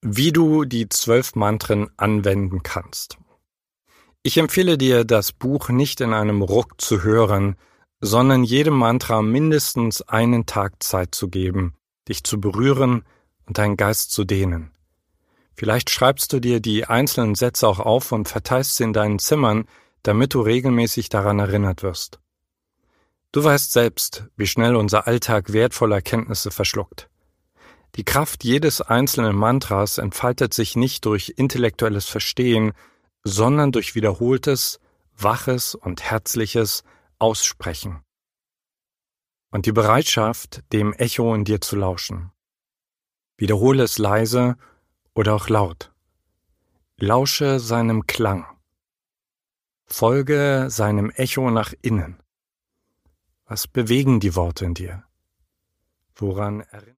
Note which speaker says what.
Speaker 1: Wie du die 12 Mantren anwenden kannst. Ich empfehle dir, das Buch nicht in einem Ruck zu hören, sondern jedem Mantra mindestens einen Tag Zeit zu geben, dich zu berühren und deinen Geist zu dehnen. Vielleicht schreibst du dir die einzelnen Sätze auch auf und verteilst sie in deinen Zimmern, damit du regelmäßig daran erinnert wirst. Du weißt selbst, wie schnell unser Alltag wertvolle Erkenntnisse verschluckt. Die Kraft jedes einzelnen Mantras entfaltet sich nicht durch intellektuelles Verstehen, sondern durch wiederholtes, waches und herzliches Aussprechen. Und die Bereitschaft, dem Echo in dir zu lauschen. Wiederhole es leise oder auch laut. Lausche seinem Klang. Folge seinem Echo nach innen. Was bewegen die Worte in dir? Woran erinnern